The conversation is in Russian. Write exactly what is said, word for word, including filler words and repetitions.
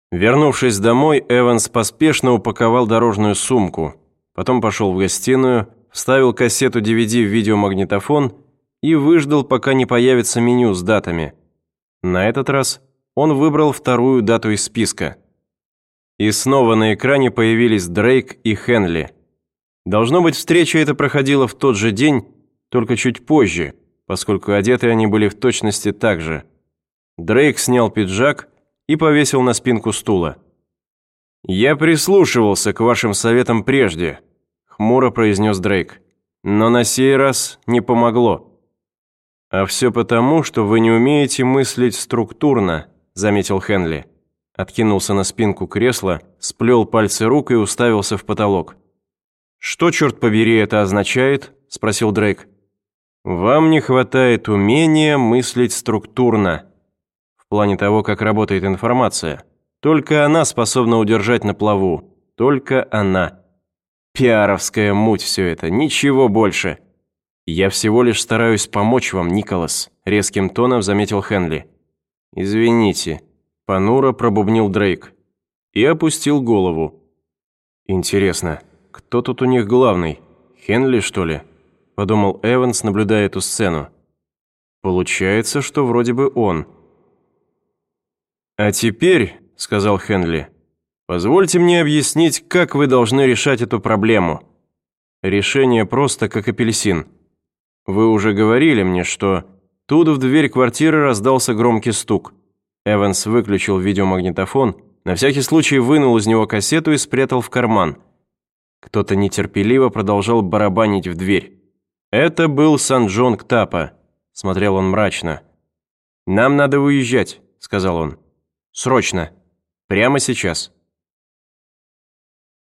Вернувшись домой, Эванс поспешно упаковал дорожную сумку, потом пошел в гостиную, вставил кассету ди ви ди в видеомагнитофон и выждал, пока не появится меню с датами. На этот раз он выбрал вторую дату из списка. И снова на экране появились Дрейк и Хенли. Должно быть, встреча эта проходила в тот же день, только чуть позже, поскольку одеты они были в точности так же. Дрейк снял пиджак и повесил на спинку стула. «Я прислушивался к вашим советам прежде», — хмуро произнес Дрейк. «Но на сей раз не помогло». «А все потому, что вы не умеете мыслить структурно», — заметил Хенли. Откинулся на спинку кресла, сплел пальцы рук и уставился в потолок. «Что, черт побери, это означает?» – спросил Дрейк. «Вам не хватает умения мыслить структурно. В плане того, как работает информация. Только она способна удержать на плаву. Только она. Пиаровская муть все это, ничего больше. Я всего лишь стараюсь помочь вам, Николас», – резким тоном заметил Хенли. «Извините», – понуро пробубнил Дрейк и опустил голову. «Интересно, кто тут у них главный? Хенли, что ли?» – подумал Эванс, наблюдая эту сцену. «Получается, что вроде бы он». «А теперь», – сказал Хенли, – «позвольте мне объяснить, как вы должны решать эту проблему. Решение просто как апельсин. Вы уже говорили мне, что...» Тут в дверь квартиры раздался громкий стук. Эванс выключил видеомагнитофон, на всякий случай вынул из него кассету и спрятал в карман. Кто-то нетерпеливо продолжал барабанить в дверь. «Это был Санджонг Тапа», — смотрел он мрачно. «Нам надо уезжать», — сказал он. «Срочно. Прямо сейчас».